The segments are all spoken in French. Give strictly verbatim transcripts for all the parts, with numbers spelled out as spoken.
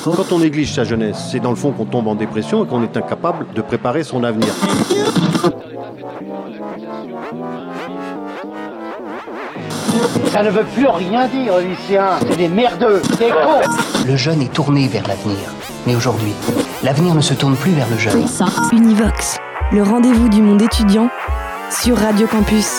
Quand on néglige sa jeunesse, c'est dans le fond qu'on tombe en dépression et qu'on est incapable de préparer son avenir. Ça ne veut plus rien dire, les lycéens. C'est des merdeux, des cons. Le jeune est tourné vers l'avenir. Mais aujourd'hui, l'avenir ne se tourne plus vers le jeune. Univox, le rendez-vous du monde étudiant sur Radio Campus.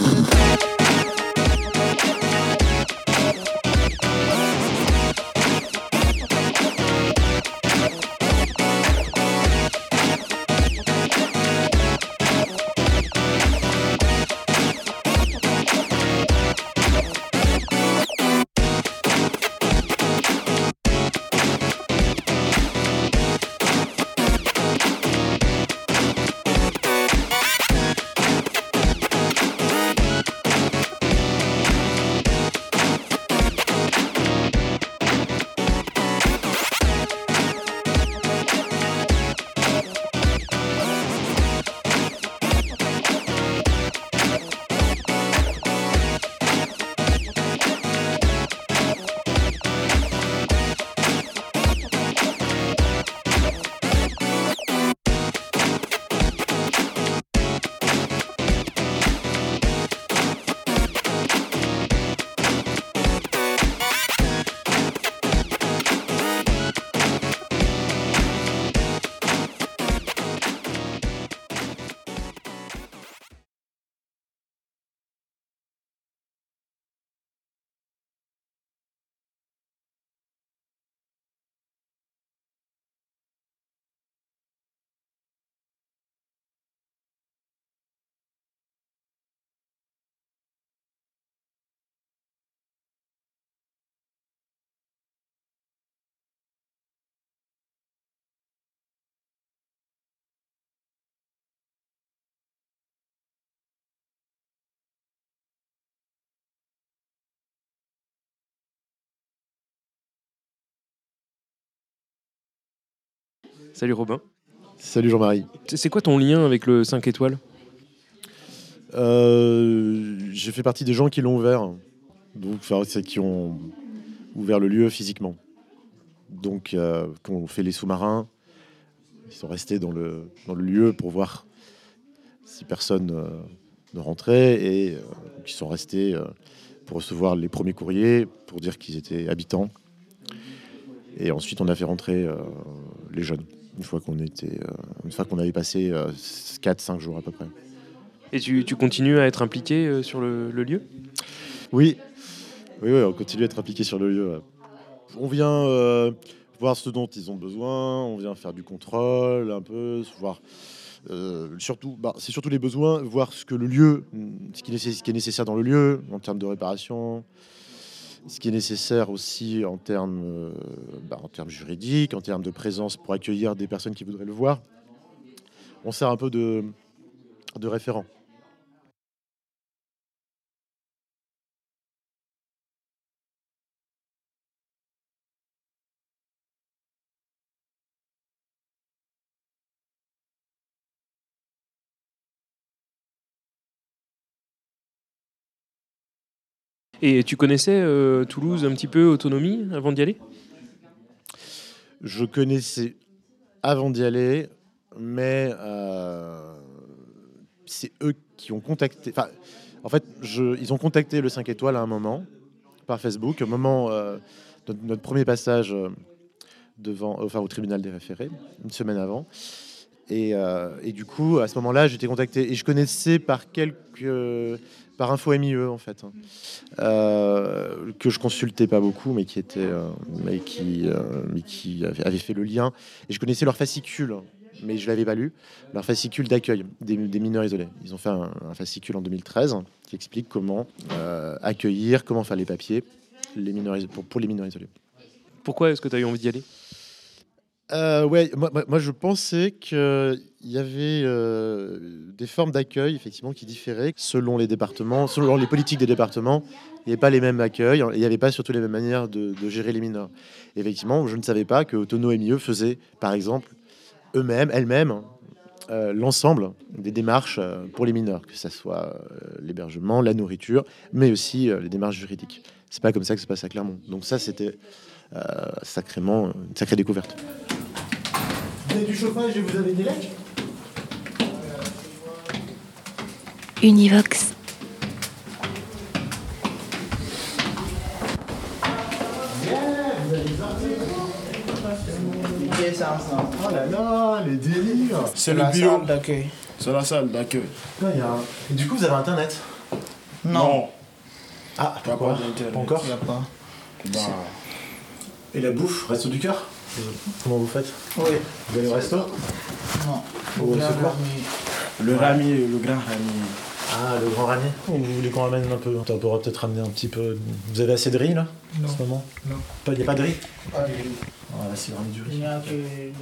Salut Robin. Salut Jean-Marie. C'est quoi ton lien avec le cinq étoiles ? euh, J'ai fait partie des gens qui l'ont ouvert, donc c'est qui ont ouvert le lieu physiquement. Donc euh, quand on fait les sous-marins, ils sont restés dans le, dans le lieu pour voir si personne euh, ne rentrait et euh, ils sont restés euh, pour recevoir les premiers courriers, pour dire qu'ils étaient habitants. Et ensuite on a fait rentrer euh, les jeunes. Une fois qu'on était, euh, une fois qu'on avait passé euh, quatre cinq jours à peu près. Et tu, tu continues à être impliqué euh, sur le, le lieu ? Oui. oui, oui, on continue à être impliqué sur le lieu. On vient euh, voir ce dont ils ont besoin, on vient faire du contrôle un peu, voir euh, surtout, bah, c'est surtout les besoins, voir ce que le lieu, ce qui, ce qui est nécessaire dans le lieu en termes de réparation. Ce qui est nécessaire aussi en termes, euh, bah, en termes juridiques, en termes de présence pour accueillir des personnes qui voudraient le voir. On sert un peu de, de référent. Et tu connaissais euh, Toulouse un petit peu, Autonomie, avant d'y aller ? Je connaissais avant d'y aller, mais euh, c'est eux qui ont contacté... Enfin, en fait, je, ils ont contacté le cinq étoiles à un moment, par Facebook, au moment euh, de notre premier passage euh, devant, enfin, au tribunal des référés, une semaine avant. Et, euh, et du coup, à ce moment-là, j'étais contacté. Et je connaissais par quelques... par Info M I E, en fait, hein, euh, que je consultais pas beaucoup, mais qui, était, euh, mais qui, euh, mais qui avait, avait fait le lien. Et je connaissais leur fascicule, mais je l'avais pas lu, leur fascicule d'accueil des, des mineurs isolés. Ils ont fait un, un fascicule en deux mille treize qui explique comment euh, accueillir, comment faire les papiers les mineurs, pour, pour les mineurs isolés. Pourquoi est-ce que tu as eu envie d'y aller ? Euh, ouais, moi, moi je pensais qu'il y avait euh, des formes d'accueil effectivement qui différaient selon les départements, selon les politiques des départements. Il n'y avait pas les mêmes accueils, il n'y avait pas surtout les mêmes manières de, de gérer les mineurs. Et effectivement, je ne savais pas que Autonomie M I E faisait, par exemple, eux-mêmes, elles-mêmes, euh, l'ensemble des démarches euh, pour les mineurs, que ce soit euh, l'hébergement, la nourriture, mais aussi euh, les démarches juridiques. C'est pas comme ça que ça se passe à Clermont. Donc ça, c'était euh, sacrément une sacrée découverte. Vous avez du chauffage et vous avez des lecs ? Univox. Oh là là, les délires. C'est le la bureau salle d'accueil. C'est la salle d'accueil. Là, il y a un- Et du coup, vous avez internet ? Non, Ah, Il n'y a pourquoi pas d'internet. Pas encore il n'y a pas. Bah, Et la bouffe, resto du cœur ? Comment vous faites ? Oui. Vous allez au resto ? Non. Au Là, secours ? le ramier, le grand ramier. Ah, le grand ramier. Vous voulez qu'on ramène un peu ? On pourra peut-être ramener un petit peu. Vous avez assez de riz là ? Non. En ce moment ? Non. Il n'y a pas de riz ? Pas de riz. Ah, là, c'est ramener du Il riz. n'y a que des...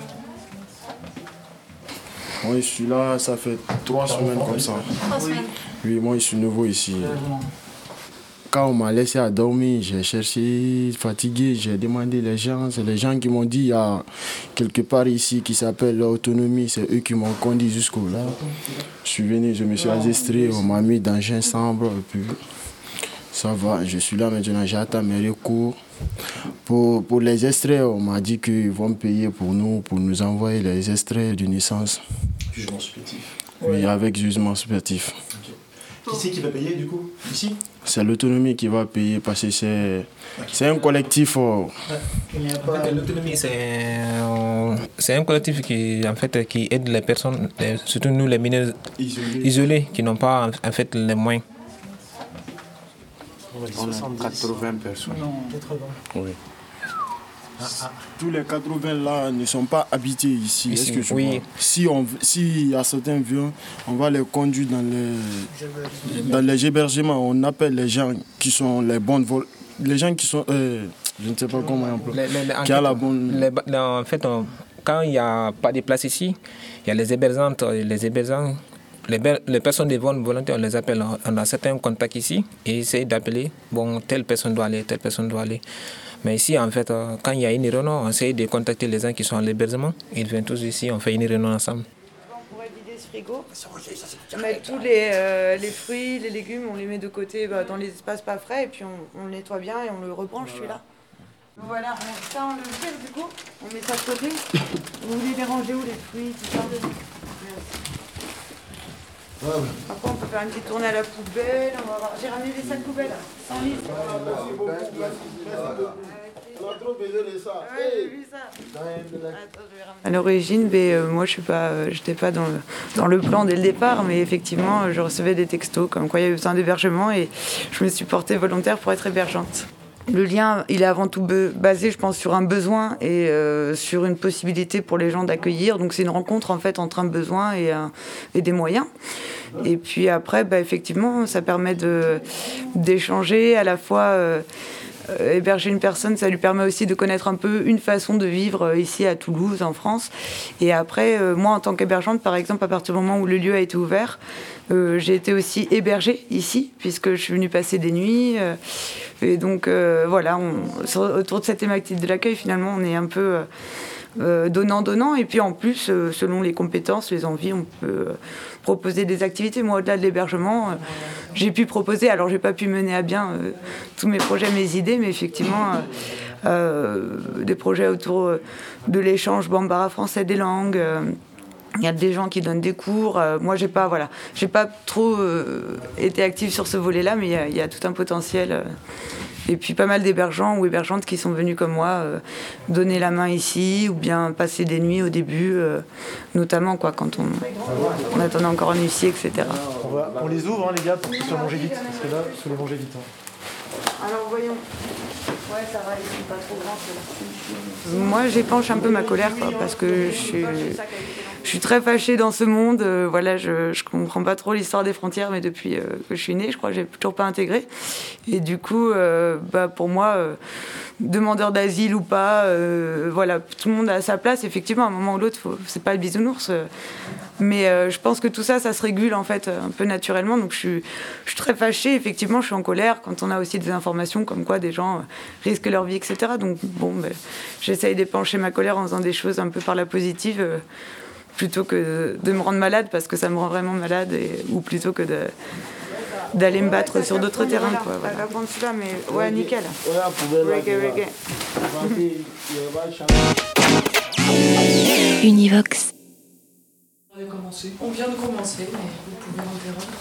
Moi, je suis là, ça fait trois semaines comme ça. Oui, moi, je suis nouveau ici. Quand on m'a laissé à dormir, j'ai cherché, fatigué, j'ai demandé les gens. C'est les gens qui m'ont dit, il y a quelque part ici qui s'appelle l'autonomie. C'est eux qui m'ont conduit jusqu'au là. Je suis venu, je me suis enregistré, on m'a mis dans un chambre. Et puis, ça va, je suis là maintenant, j'attends mes recours. Pour, pour les extraits, on m'a dit qu'ils vont me payer pour nous, pour nous envoyer les extraits de naissance. Jugement supplétif. Oui, avec jugement supplétif. Qui c'est qui va payer du coup ? Ici ? C'est l'autonomie qui va payer parce que c'est, c'est un collectif. Oh. Il n'y a pas... L'autonomie, c'est un, c'est un collectif qui, en fait, qui aide les personnes, les- surtout nous les mineurs Isolé. isolés, qui n'ont pas en fait les moyens. On va dire On a soixante-dix. quatre-vingts personnes. Non. quatre-vingts. Oui. Ah, ah. Tous les quatre-vingts là ne sont pas habités ici. Ici, Est-ce que tu oui. vois? Si on, si y a certains vieux, on va les conduire dans les, dans les hébergements. On appelle les gens qui sont les bonnes vol, les gens qui sont, euh, je ne sais pas comment on appelle, Les- les- les- en qui a fait, la bonne. les ba- dans- en fait, on- quand il n'y a pas de place ici, il y a les hébergeantes, les hébergeants. Les, ber- les personnes des bonnes volontés, on les appelle, on a certains contacts ici et essaye d'appeler, bon, telle personne doit aller, telle personne doit aller. Mais ici, en fait, euh, quand il y a une réunion, on essaye de contacter les gens qui sont à l'hébergement. Ils viennent tous ici, on fait une réunion ensemble. On pourrait vider ce frigo, mettre tous les, euh, les fruits, les légumes, on les met de côté bah, dans les espaces pas frais et puis on, on le nettoie bien et on le rebranche celui-là. Voilà, on, ça on le fait du coup, on met ça de côté. Vous voulez les ranger où les fruits, tout ça? Après on peut faire une petite tournée à la poubelle, on va voir. J'ai ramené des sacs poubelles, cent litres. À l'origine, ben, euh, moi je suis pas, euh, j'étais pas dans le, dans le plan dès le départ, mais effectivement euh, je recevais des textos comme quoi il y avait besoin d'hébergement et je me suis portée volontaire pour être hébergeante. Le lien, il est avant tout be- basé, je pense, sur un besoin et euh, sur une possibilité pour les gens d'accueillir. Donc c'est une rencontre en fait entre un besoin et, un, et des moyens. Et puis après, bah, effectivement, ça permet de, d'échanger à la fois. Euh, Euh, héberger une personne, ça lui permet aussi de connaître un peu une façon de vivre euh, ici à Toulouse, en France. Et après, euh, moi, en tant qu'hébergeante, par exemple, à partir du moment où le lieu a été ouvert, euh, j'ai été aussi hébergée ici, puisque je suis venue passer des nuits. Euh, et donc, euh, voilà, on, sur, autour de cette thématique de l'accueil, finalement, on est un peu euh, euh, donnant-donnant. Et puis, en plus, euh, selon les compétences, les envies, on peut euh, proposer des activités. Moi, au-delà de l'hébergement, euh, j'ai pu proposer, alors j'ai pas pu mener à bien euh, tous mes projets, mes idées, mais effectivement, euh, euh, des projets autour euh, de l'échange bambara français des langues. Euh, il y a des gens qui donnent des cours. Euh, moi, j'ai pas, voilà, j'ai pas trop euh, été active sur ce volet-là, mais il y a, il y a tout un potentiel. Euh, et puis pas mal d'hébergeants ou hébergeantes qui sont venus comme moi euh, donner la main ici ou bien passer des nuits au début, euh, notamment quoi, quand on, on attendait encore un huissier, et cetera. On, va, on les ouvre, hein, les gars, pour que ce soit mangé vite. Parce que là, il faut les manger vite. Hein. Alors voyons. Ouais, ça va, ils sont pas trop grands. Moi, j'épanche un peu ma colère, quoi, parce que je suis, je suis très fâchée dans ce monde. Euh, voilà, je, je comprends pas trop l'histoire des frontières, mais depuis euh, que je suis née, je crois que j'ai toujours pas intégré. Et du coup, euh, bah, pour moi, euh, demandeur d'asile ou pas, euh, voilà, tout le monde a sa place. Effectivement, à un moment ou l'autre, faut, c'est pas le bisounours. Euh, mais euh, je pense que tout ça, ça se régule en fait un peu naturellement. Donc je suis, je suis très fâchée. Effectivement, je suis en colère quand on a aussi des informations comme quoi des gens euh, risquent leur vie, et cetera. Donc bon, ben, j'essaye d'épancher ma colère en faisant des choses un peu par la positive, euh, plutôt que de, de me rendre malade parce que ça me rend vraiment malade, et, ou plutôt que de d'aller me battre sur d'autres terrains. Quoi, voilà. Va prendre celui-là, mais ouais, nickel. Reggae, reggae. Univox. On vient de commencer, mais vous pouvez interrompre.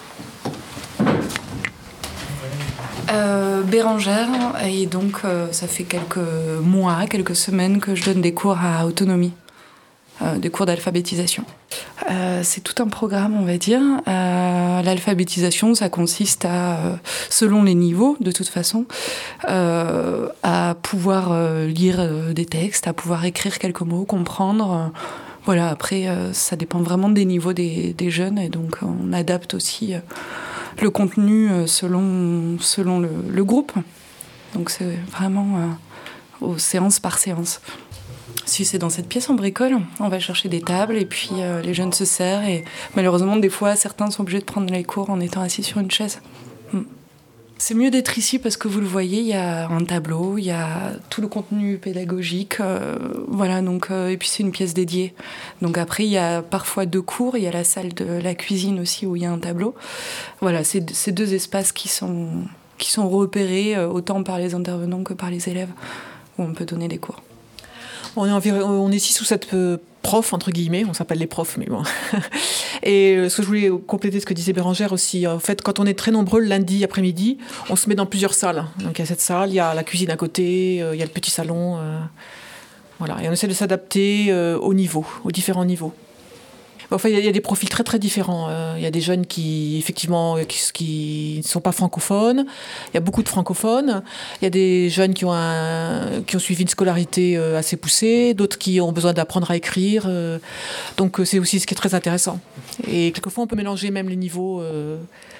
Euh, Bérangère, et donc euh, ça fait quelques mois, quelques semaines que je donne des cours à autonomie, euh, des cours d'alphabétisation. Euh, c'est tout un programme, on va dire. Euh, l'alphabétisation, ça consiste à, euh, selon les niveaux, de toute façon, euh, à pouvoir euh, lire euh, des textes, à pouvoir écrire quelques mots, comprendre. Euh, voilà, après, euh, ça dépend vraiment des niveaux des, des jeunes, et donc on adapte aussi euh, le contenu selon, selon le, le groupe. Donc c'est vraiment euh, aux séances par séance. Si c'est dans cette pièce, on bricole, on va chercher des tables et puis euh, les jeunes se serrent. Et malheureusement, des fois, certains sont obligés de prendre les cours en étant assis sur une chaise. Hmm. C'est mieux d'être ici parce que vous le voyez, il y a un tableau, il y a tout le contenu pédagogique, euh, voilà, donc, euh, et puis c'est une pièce dédiée. Donc après, il y a parfois deux cours, il y a la salle de la cuisine aussi où il y a un tableau. Voilà, c'est ces deux espaces qui sont, qui sont repérés euh, autant par les intervenants que par les élèves où on peut donner des cours. On est, environ, on est six ou sept euh, profs, entre guillemets, on s'appelle les profs, mais bon. Et euh, ce que je voulais compléter ce que disait Bérangère aussi, en fait, quand on est très nombreux le lundi après-midi, on se met dans plusieurs salles. Donc il y a cette salle, il y a la cuisine à côté, euh, il y a le petit salon. Euh, voilà. Et on essaie de s'adapter euh, au niveau, aux différents niveaux. Enfin, il y, y a des profils très très différents. Il y a des jeunes qui, effectivement, qui ne sont pas francophones. Il y a beaucoup de francophones. Il y a des jeunes qui ont, un, qui ont suivi une scolarité assez poussée, d'autres qui ont besoin d'apprendre à écrire. Donc c'est aussi ce qui est très intéressant. Et quelquefois, on peut mélanger même les niveaux euh,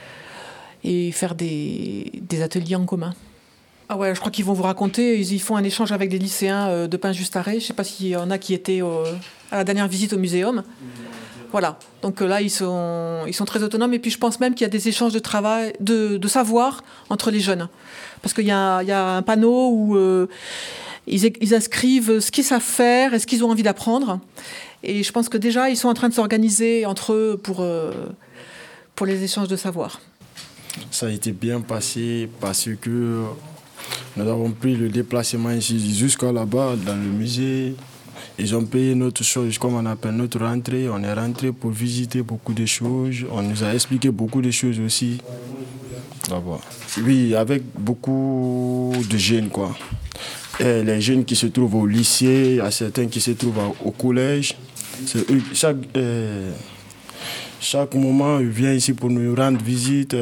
et faire des, des ateliers en commun. Ah ouais, je crois qu'ils vont vous raconter. Ils, ils font un échange avec des lycéens de Pain-Juste-Arrêt. Je ne sais pas s'il y en a qui étaient au, à la dernière visite au muséum. Voilà, donc là, ils sont, ils sont très autonomes. Et puis, je pense même qu'il y a des échanges de travail, de, de savoir entre les jeunes. Parce qu'il y a, il y a un panneau où euh, ils, ils inscrivent ce qu'ils savent faire et ce qu'ils ont envie d'apprendre. Et je pense que déjà, ils sont en train de s'organiser entre eux pour, euh, pour les échanges de savoir. Ça a été bien passé parce que nous avons pris le déplacement ici jusqu'à là-bas, dans le musée. Ils ont payé notre chose, comme on appelle notre rentrée. On est rentré pour visiter beaucoup de choses. On nous a expliqué beaucoup de choses aussi. D'abord. Oui, avec beaucoup de jeunes, quoi. Et les jeunes qui se trouvent au lycée, il y a certains qui se trouvent au collège. C'est eux, chaque, euh, chaque moment, ils viennent ici pour nous rendre visite.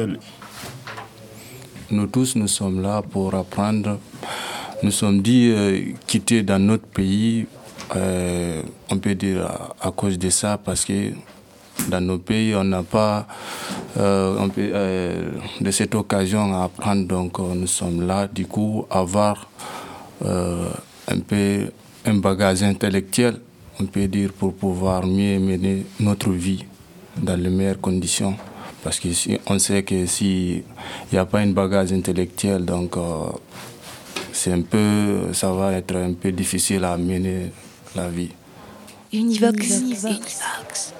Nous tous, nous sommes là pour apprendre. Nous sommes dit euh, quitter dans notre pays. Euh, on peut dire à, à cause de ça, parce que dans nos pays, on n'a pas euh, on peut, euh, de cette occasion à apprendre. Donc euh, nous sommes là, du coup, avoir euh, un peu un bagage intellectuel, on peut dire, pour pouvoir mieux mener notre vie dans les meilleures conditions. Parce qu'on sait que s'il n'y a pas un bagage intellectuel, donc euh, c'est un peu, ça va être un peu difficile à mener la vie. Univox. Univox. Univox.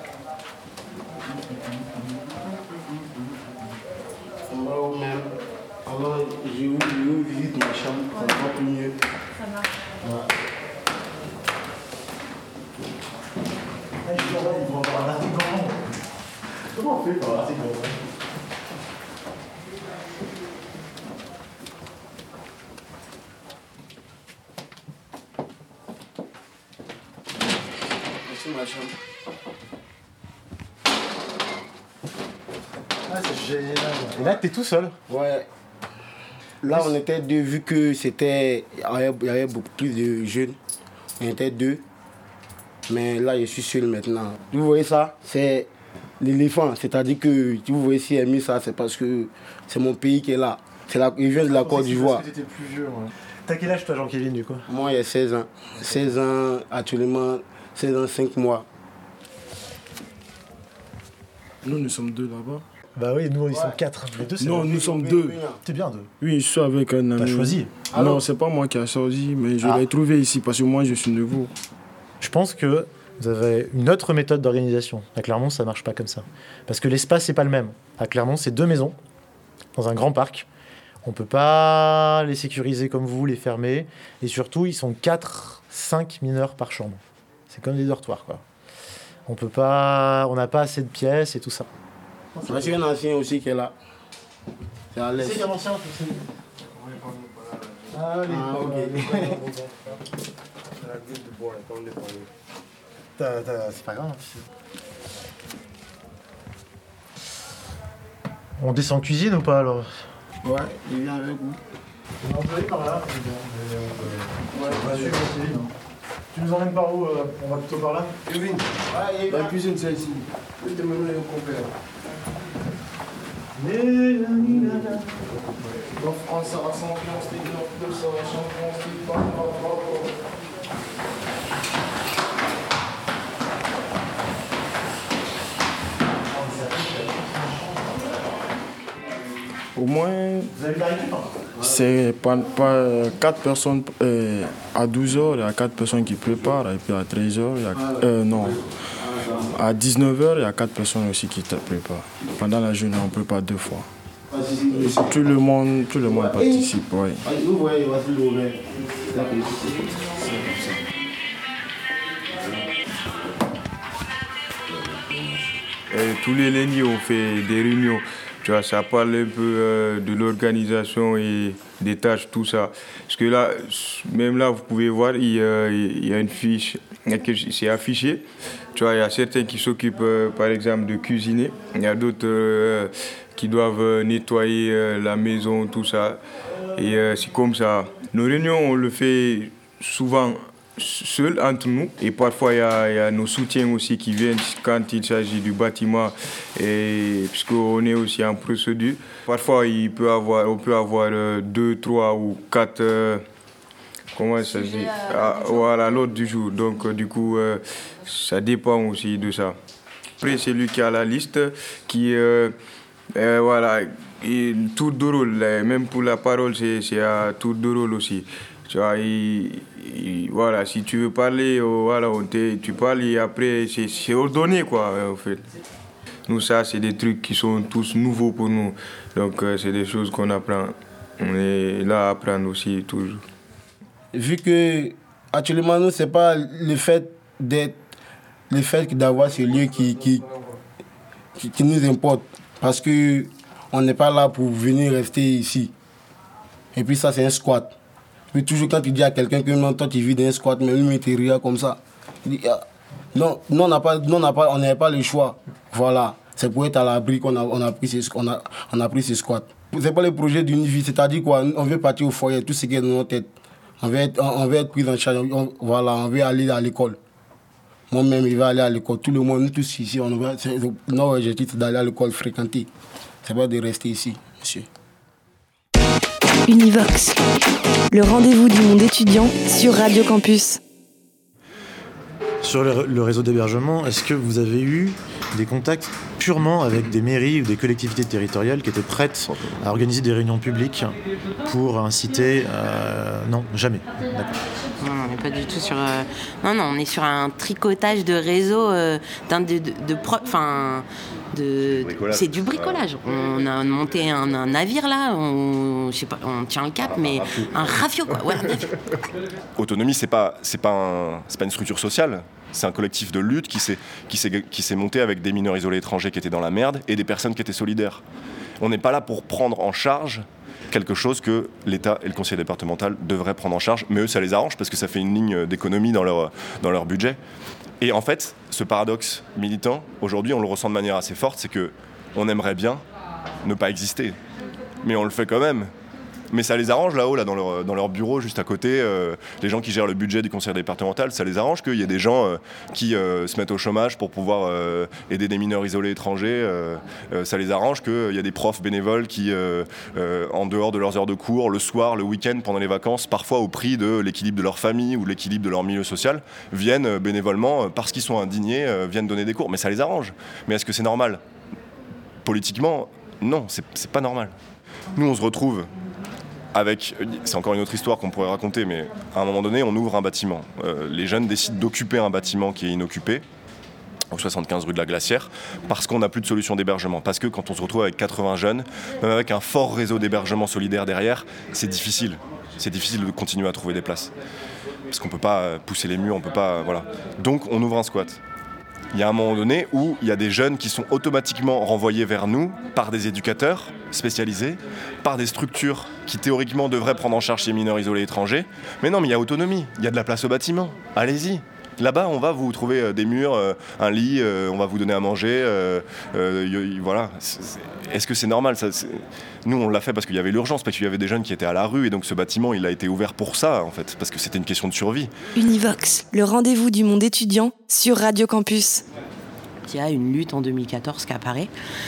Alors, j'ai eu une visite ma chambre, ça va plus mieux. Ça marche. Ouais. Comment on fait pour avoir assez grand? Ma chambre. Ah, c'est génial. Et là, t'es tout seul? Ouais. Là, on était deux, vu que c'était. Il y avait beaucoup plus de jeunes. On était deux. Mais là, je suis seul maintenant. Vous voyez ça? C'est l'éléphant. C'est-à-dire que, si vous voyez si elle a mis ça, c'est parce que c'est mon pays qui est là. C'est là, il vient de la Côte d'Ivoire. Parce que t'étais plus vieux, ouais. T'as quel âge, toi, Jean-Kévin, du coup? Moi, il y a seize ans. seize ans, actuellement. seize ans, cinq mois. Nous, nous sommes deux là-bas. Bah oui, nous, ils ouais. sont quatre. Les deux, c'est non, nous sommes deux. T'es bien deux. Oui, je suis avec un ami. T'as choisi? Non, c'est pas moi qui ai choisi, mais je ah. l'ai trouvé ici parce que moi, je suis nouveau. Je pense que vous avez une autre méthode d'organisation. À Clermont, ça marche pas comme ça. Parce que l'espace, c'est pas le même. À Clermont, c'est deux maisons. dans un grand parc. On ne peut pas les sécuriser comme vous, les fermer. Et surtout, ils sont quatre, cinq mineurs par chambre. C'est comme des dortoirs, quoi. On peut pas, on n'a pas assez de pièces et tout ça. C'est un ancien aussi qui est là. C'est à l'aise. C'est un ancien, c'est... Ah, les ah, ok. C'est pas grave. On descend en cuisine ou pas alors? Ouais, il vient avec vous. On va aller par là. Ouais, vas-y, vas-y. Tu nous emmènes par où? On va plutôt par là? Cuisine. Ouais, la cuisine, c'est ici. Oui, te mener au compère. En France, à cent quinze, deux cents, cent quinze, Au moins, c'est pas, pas quatre personnes euh, à douze heures, il y a quatre personnes qui préparent, et puis à treize heures, il y a, euh, non, à dix-neuf heures, il y a quatre personnes aussi qui te préparent. Pendant la journée, on prépare deux fois. Tout le monde, tout le monde participe, oui. Et tous les lundis, on fait des réunions. Tu vois, ça parle un peu euh, de l'organisation et des tâches, tout ça. Parce que là, même là, vous pouvez voir, il, euh, il y a une fiche, c'est affiché. Tu vois, il y a certains qui s'occupent, euh, par exemple, de cuisiner. Il y a d'autres euh, qui doivent nettoyer euh, la maison, tout ça. Et euh, c'est comme ça. Nos réunions, on le fait souvent seul entre nous, et parfois il y, y a nos soutiens aussi qui viennent quand il s'agit du bâtiment, et puisqu'on est aussi en procédure. Parfois il peut avoir, on peut avoir euh, deux, trois ou quatre, euh, comment ça se dit, ah, voilà, l'ordre du jour. Donc euh, du coup euh, ça dépend aussi de ça. Après c'est lui qui a la liste, qui euh, euh, voilà, et tour de rôle, même pour la parole c'est, c'est à tour de rôle aussi. Tu vois, il, il, voilà, si tu veux parler, oh, voilà, on tu parles et après, c'est, c'est ordonné, quoi, en fait. Nous, ça, c'est des trucs qui sont tous nouveaux pour nous. Donc, euh, c'est des choses qu'on apprend. On est là à apprendre aussi, toujours. Vu que, actuellement, nous, c'est pas le fait d'être, le fait d'avoir ce lieu qui, qui, qui, qui nous importe. Parce que on n'est pas là pour venir rester ici. Et puis, ça, c'est un squat. Puis toujours quand tu dis à quelqu'un que non, toi tu vis dans un squat, mais lui, il te rire comme ça. Il dit, ah, non, non, on n'a pas, non, on n'a pas, on n'avait pas le choix. Voilà, c'est pour être à l'abri qu'on a, on a pris ces, on a, on a pris ces squats. C'est pas le projet d'une vie, c'est-à-dire quoi, on veut partir au foyer, tout ce qui est dans notre tête. On veut être, on, on veut être pris en charge, on, voilà, on veut aller à l'école. Moi-même, il va aller à l'école. Tout le monde, nous tous ici, on va, notre objectif c'est d'aller à l'école fréquenter. C'est pas de rester ici, monsieur. Univox, le rendez-vous du monde étudiant sur Radio Campus. Sur le, le réseau d'hébergement, est-ce que vous avez eu des contacts purement avec des mairies ou des collectivités territoriales qui étaient prêtes à organiser des réunions publiques pour inciter... Euh, non, jamais. D'accord. Non, on n'est pas du tout sur... Euh... Non, non, on est sur un tricotage de réseau, euh, d'un de... de, de pro... enfin, de... C'est du bricolage. On a monté un, un navire, là, on... Je sais pas, on tient le cap, ah, mais un rafio, quoi. Ouais, un navire. Autonomie, c'est pas, c'est pas, un... c'est pas une structure sociale. C'est un collectif de lutte qui s'est, qui, s'est, qui s'est monté avec des mineurs isolés étrangers qui étaient dans la merde et des personnes qui étaient solidaires. On n'est pas là pour prendre en charge quelque chose que l'État et le conseil départemental devraient prendre en charge, mais eux, ça les arrange parce que ça fait une ligne d'économie dans leur, dans leur budget. Et en fait, ce paradoxe militant, aujourd'hui, on le ressent de manière assez forte, c'est qu'on aimerait bien ne pas exister, mais on le fait quand même. Mais ça les arrange là-haut, là, dans leur, dans leur bureau, juste à côté, euh, les gens qui gèrent le budget du conseil départemental, ça les arrange qu'il y ait des gens euh, qui euh, se mettent au chômage pour pouvoir euh, aider des mineurs isolés étrangers. Euh, euh, ça les arrange qu'il y a des profs bénévoles qui, euh, euh, en dehors de leurs heures de cours, le soir, le week-end, pendant les vacances, parfois au prix de l'équilibre de leur famille ou de l'équilibre de leur milieu social, viennent euh, bénévolement, euh, parce qu'ils sont indignés, euh, viennent donner des cours. Mais ça les arrange. Mais est-ce que c'est normal ? Politiquement, non, c'est, c'est pas normal. Nous, on se retrouve... Avec, c'est encore une autre histoire qu'on pourrait raconter, mais à un moment donné, on ouvre un bâtiment. Euh, les jeunes décident d'occuper un bâtiment qui est inoccupé. au soixante-quinze rue de la Glacière, parce qu'on n'a plus de solution d'hébergement. Parce que quand on se retrouve avec quatre-vingts jeunes, même avec un fort réseau d'hébergement solidaire derrière, c'est difficile. C'est difficile de continuer à trouver des places. Parce qu'on ne peut pas pousser les murs, on peut pas... Voilà. Donc on ouvre un squat. Il y a un moment donné où il y a des jeunes qui sont automatiquement renvoyés vers nous par des éducateurs spécialisés, par des structures qui théoriquement devraient prendre en charge ces mineurs isolés étrangers. Mais non, mais il y a autonomie, il y a de la place au bâtiment. Allez-y. Là-bas, on va vous trouver des murs, un lit, on va vous donner à manger. Euh, euh, voilà. Est-ce que c'est normal ça, c'est... Nous, on l'a fait parce qu'il y avait l'urgence, parce qu'il y avait des jeunes qui étaient à la rue, et donc ce bâtiment, il a été ouvert pour ça, en fait, parce que c'était une question de survie. Univox, le rendez-vous du monde étudiant sur Radio Campus. Il y a une lutte en deux mille quatorze qui apparaît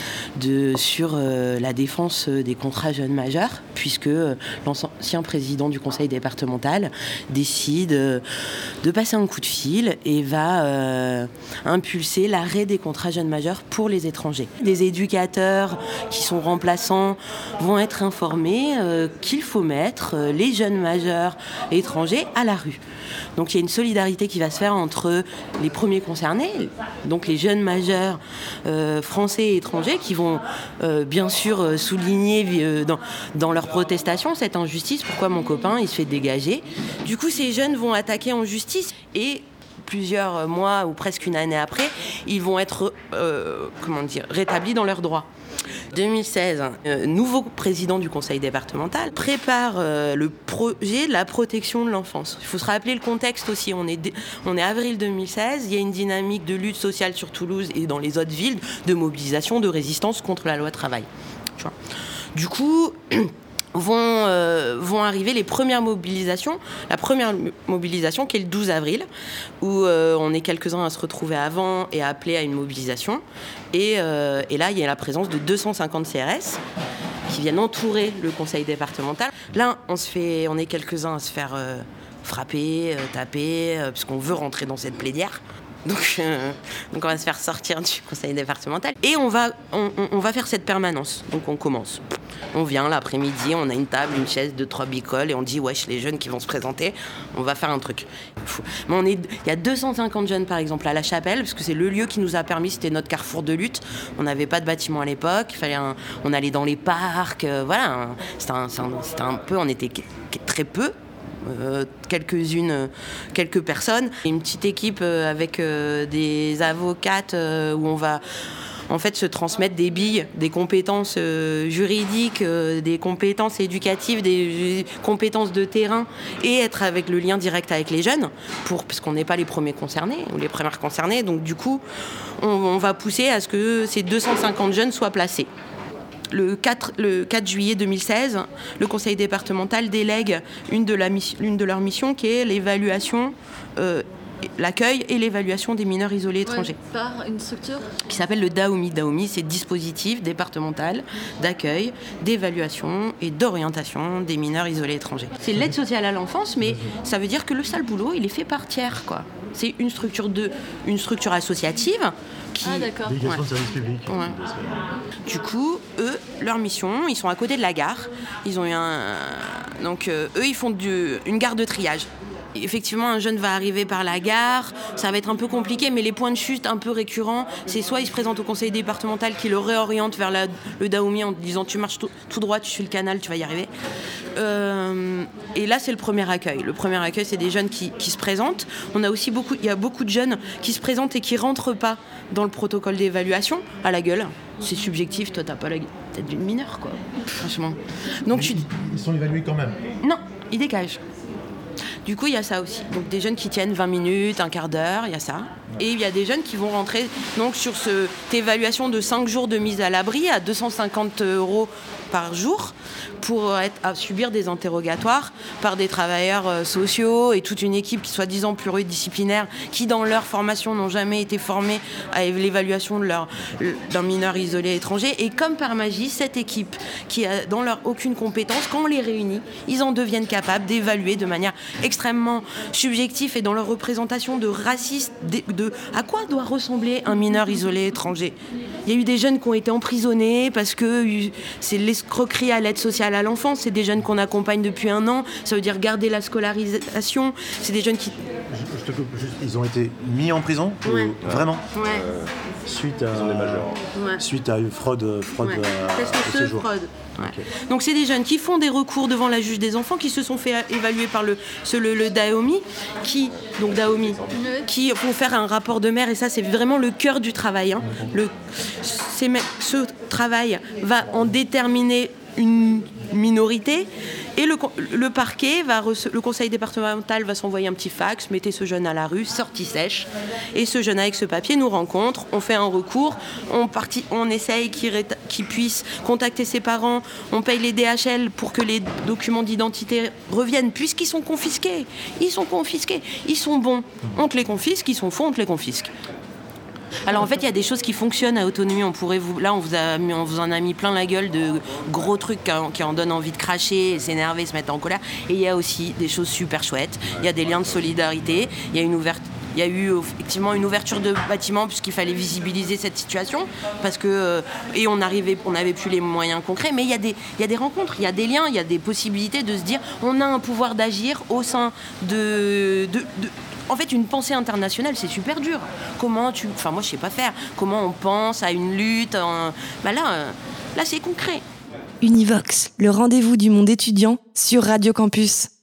de, sur euh, la défense des contrats jeunes majeurs, puisque euh, l'ancien président du conseil départemental décide euh, de passer un coup de fil et va euh, impulser l'arrêt des contrats jeunes majeurs pour les étrangers. Des éducateurs qui sont remplaçants vont être informés euh, qu'il faut mettre euh, les jeunes majeurs étrangers à la rue. Donc il y a une solidarité qui va se faire entre les premiers concernés, donc les jeunes majeurs euh, français et étrangers, qui vont euh, bien sûr euh, souligner euh, dans, dans leur protestation cette injustice, pourquoi mon copain il se fait dégager. Du coup ces jeunes vont attaquer en justice et plusieurs mois ou presque une année après, ils vont être euh, comment dire, rétablis dans leurs droits. deux mille seize, euh, nouveau président du conseil départemental prépare euh, le projet de la protection de l'enfance. Il faut se rappeler le contexte aussi. On est, dé- on est avril deux mille seize, il y a une dynamique de lutte sociale sur Toulouse et dans les autres villes, de mobilisation, de résistance contre la loi travail. Tu vois. Du coup... Vont, euh, vont arriver les premières mobilisations. La première mobilisation qui est le douze avril, où euh, on est quelques-uns à se retrouver avant et à appeler à une mobilisation. Et, euh, et là, il y a la présence de deux cent cinquante C R S qui viennent entourer le conseil départemental. Là, on, se fait, on est quelques-uns à se faire euh, frapper, euh, taper, euh, puisqu'on veut rentrer dans cette plénière. Donc, euh, donc on va se faire sortir du conseil départemental. Et on va, on, on va faire cette permanence. Donc on commence. On vient l'après-midi, on a une table, une chaise, deux, trois bicoles, et on dit wesh, les jeunes qui vont se présenter, on va faire un truc. Mais on est, il y a deux cent cinquante jeunes par exemple à La Chapelle, parce que c'est le lieu qui nous a permis, c'était notre carrefour de lutte. On n'avait pas de bâtiment à l'époque, il fallait un, on allait dans les parcs, euh, voilà. Un, c'était, un, c'était un peu, on était très peu. Euh, quelques-unes, euh, quelques personnes. Une petite équipe euh, avec euh, des avocates euh, où on va en fait se transmettre des billes, des compétences euh, juridiques, euh, des compétences éducatives, des euh, compétences de terrain et être avec le lien direct avec les jeunes, pour, parce qu'on n'est pas les premiers concernés ou les premières concernées. Donc du coup, on, on va pousser à ce que ces deux cent cinquante jeunes soient placés. Le quatre, le quatre juillet deux mille seize, le conseil départemental délègue une de, la, une de leurs missions qui est l'évaluation, euh, l'accueil et l'évaluation des mineurs isolés étrangers. Ouais, par une structure qui s'appelle le DAOMI. DAOMI, c'est dispositif départemental d'accueil, d'évaluation et d'orientation des mineurs isolés étrangers. C'est l'aide sociale à l'enfance, mais ça veut dire que le sale boulot, il est fait par tiers, quoi. C'est une structure, de, une structure associative qui... Ah d'accord. Délégation de service public. Ouais. Du coup, eux, leur mission, ils sont à côté de la gare. Ils ont eu un... Donc, euh, eux, ils font du... une gare de triage. Effectivement, un jeune va arriver par la gare, ça va être un peu compliqué, mais les points de chute un peu récurrents, c'est soit il se présente au conseil départemental qui le réoriente vers la, le DAOMI en disant tu marches tout, tout droit, tu suis le canal, tu vas y arriver. Euh, et là, c'est le premier accueil. Le premier accueil, c'est des jeunes qui, qui se présentent. On a aussi beaucoup, il y a beaucoup de jeunes qui se présentent et qui rentrent pas dans le protocole d'évaluation à la gueule. C'est subjectif, toi t'as pas la tête d'une mineure, quoi. Franchement. Donc tu... Ils sont évalués quand même. Non, ils dégagent. Du coup, il y a ça aussi. Donc des jeunes qui tiennent vingt minutes, un quart d'heure, il y a ça. Et il y a des jeunes qui vont rentrer donc, sur cette évaluation de cinq jours de mise à l'abri à deux cent cinquante euros par jour pour être, à subir des interrogatoires par des travailleurs euh, sociaux et toute une équipe qui soi-disant pluridisciplinaire qui, dans leur formation, n'ont jamais été formés à l'évaluation de leur, d'un mineur isolé étranger. Et comme par magie, cette équipe qui a dans leur aucune compétence, quand on les réunit, ils en deviennent capables d'évaluer de manière extrêmement subjective et dans leur représentation de racisme, de, de à quoi doit ressembler un mineur isolé étranger. Il y a eu des jeunes qui ont été emprisonnés parce que c'est l'escroquerie à l'aide sociale à l'enfance. C'est des jeunes qu'on accompagne depuis un an. Ça veut dire garder la scolarisation. C'est des jeunes qui... Je, je te coupe juste. Ils ont été mis en prison ouais. ou... Vraiment ouais. euh, Suite à, Ils ont des majeurs. Ouais. Suite à une fraude, fraude ouais. à, au séjour. Fraude. Ouais. Okay. Donc c'est des jeunes qui font des recours devant la juge des enfants, qui se sont fait évaluer par le, ce, le, le DAOMI, qui, donc DAOMI, qui vont faire un rapport de mère, et ça c'est vraiment le cœur du travail. Hein. Le, ce travail va en déterminer une minorité, et le, le parquet, va rece- le conseil départemental va s'envoyer un petit fax, mettez ce jeune à la rue, sortie sèche, et ce jeune avec ce papier nous rencontre, on fait un recours, on, parti, on essaye qu'il, ré- qu'il puisse contacter ses parents, on paye les D H L pour que les documents d'identité reviennent, puisqu'ils sont confisqués, ils sont confisqués, ils sont bons, on te les confisque, ils sont faux, on te les confisque. Alors en fait, il y a des choses qui fonctionnent à Autonomie. On pourrait vous, là, on vous, a mis, on vous en a mis plein la gueule de gros trucs qui en, qui en donnent envie de cracher, s'énerver, se mettre en colère. Et il y a aussi des choses super chouettes. Il y a des liens de solidarité. Il y a une ouverture. Il y a eu effectivement une ouverture de bâtiments puisqu'il fallait visibiliser cette situation parce que euh, et on arrivait, on n'avait plus les moyens concrets. Mais il y a des, il y a des rencontres, il y a des liens, il y a des possibilités de se dire on a un pouvoir d'agir au sein de, de, de en fait, une pensée internationale, c'est super dur. Comment tu... Enfin, moi, je sais pas faire. Comment on pense à une lutte en... Bah là, euh, là, c'est concret. Univox, le rendez-vous du monde étudiant sur Radio Campus.